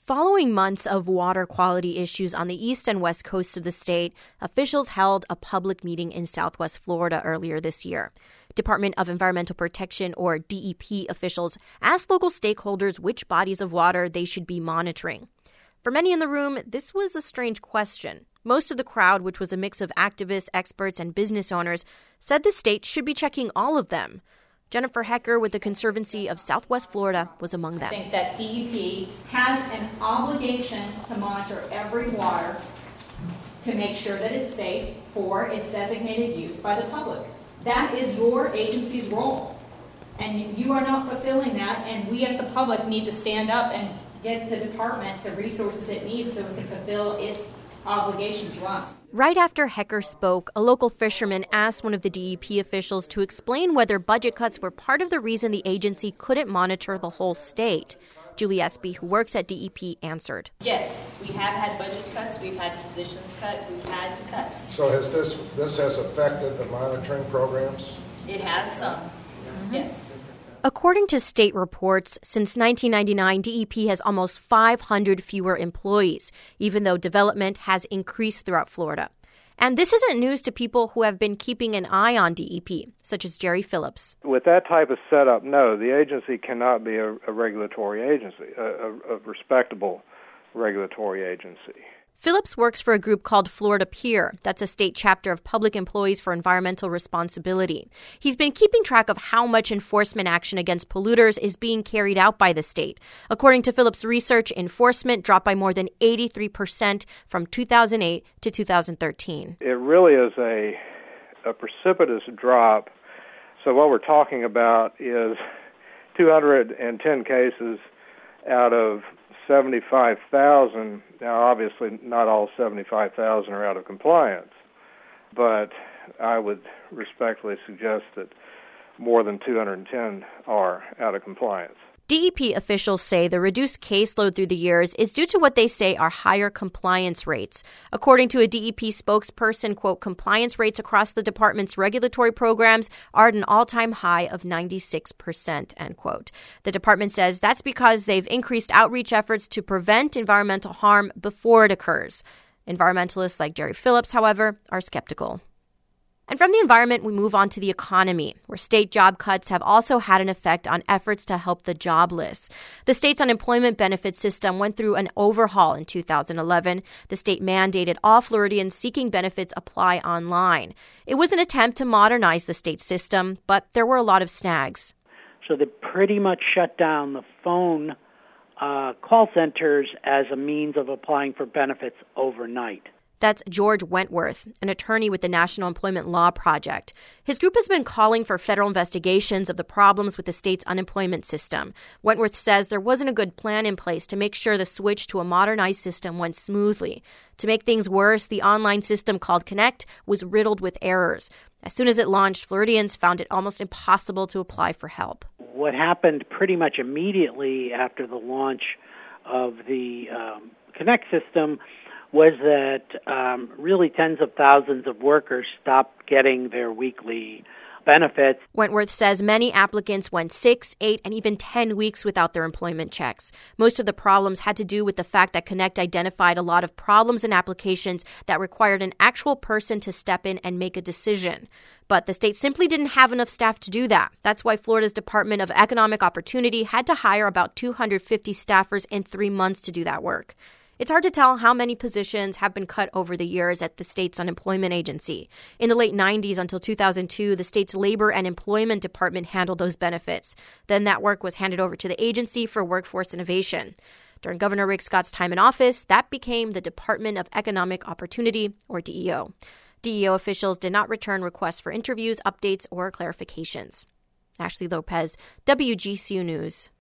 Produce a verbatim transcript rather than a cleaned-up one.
Following months of water quality issues on the east and west coasts of the state, officials held a public meeting in Southwest Florida earlier this year. Department of Environmental Protection, or D E P, officials asked local stakeholders which bodies of water they should be monitoring. For many in the room, this was a strange question. Most of the crowd, which was a mix of activists, experts, and business owners, said the state should be checking all of them. Jennifer Hecker with the Conservancy of Southwest Florida was among them. I think that D E P has an obligation to monitor every water to make sure that it's safe for its designated use by the public. That is your agency's role, and you are not fulfilling that, and we as the public need to stand up and get the department the resources it needs so it can fulfill its obligation to us. Right after Hecker spoke, a local fisherman asked one of the D E P officials to explain whether budget cuts were part of the reason the agency couldn't monitor the whole state. Julie Espy, who works at D E P, answered. Yes, we have had budget cuts, we've had positions cut, we've had cuts. So has this this has affected the monitoring programs? It has some, mm-hmm. Yes. According to state reports, since nineteen ninety-nine, D E P has almost five hundred fewer employees, even though development has increased throughout Florida. And this isn't news to people who have been keeping an eye on D E P, such as Jerry Phillips. With that type of setup, no, the agency cannot be a, a regulatory agency, a, a, a respectable regulatory agency. Phillips works for a group called Florida Peer. That's a state chapter of Public Employees for Environmental Responsibility. He's been keeping track of how much enforcement action against polluters is being carried out by the state. According to Phillips' research, enforcement dropped by more than eighty-three percent from two thousand eight to two thousand thirteen. It really is a, a precipitous drop. So what we're talking about is two hundred ten cases out of seventy-five thousand. Now, obviously, not all seventy-five thousand are out of compliance, but I would respectfully suggest that more than two hundred ten are out of compliance. D E P officials say the reduced caseload through the years is due to what they say are higher compliance rates. According to a D E P spokesperson, quote, compliance rates across the department's regulatory programs are at an all-time high of ninety-six percent, end quote. The department says that's because they've increased outreach efforts to prevent environmental harm before it occurs. Environmentalists like Jerry Phillips, however, are skeptical. And from the environment, we move on to the economy, where state job cuts have also had an effect on efforts to help the jobless. The state's unemployment benefits system went through an overhaul in two thousand eleven. The state mandated all Floridians seeking benefits apply online. It was an attempt to modernize the state system, but there were a lot of snags. So they pretty much shut down the phone uh, call centers as a means of applying for benefits overnight. That's George Wentworth, an attorney with the National Employment Law Project. His group has been calling for federal investigations of the problems with the state's unemployment system. Wentworth says there wasn't a good plan in place to make sure the switch to a modernized system went smoothly. To make things worse, the online system called Connect was riddled with errors. As soon as it launched, Floridians found it almost impossible to apply for help. What happened pretty much immediately after the launch of the um, Connect system was that um, really tens of thousands of workers stopped getting their weekly benefits. Wentworth says many applicants went six, eight, and even ten weeks without their employment checks. Most of the problems had to do with the fact that Connect identified a lot of problems in applications that required an actual person to step in and make a decision. But the state simply didn't have enough staff to do that. That's why Florida's Department of Economic Opportunity had to hire about two hundred fifty staffers in three months to do that work. It's hard to tell how many positions have been cut over the years at the state's unemployment agency. In the late nineties until two thousand two, the state's Labor and Employment Department handled those benefits. Then that work was handed over to the Agency for Workforce Innovation. During Governor Rick Scott's time in office, that became the Department of Economic Opportunity, or D E O. D E O officials did not return requests for interviews, updates, or clarifications. Ashley Lopez, W G C U News.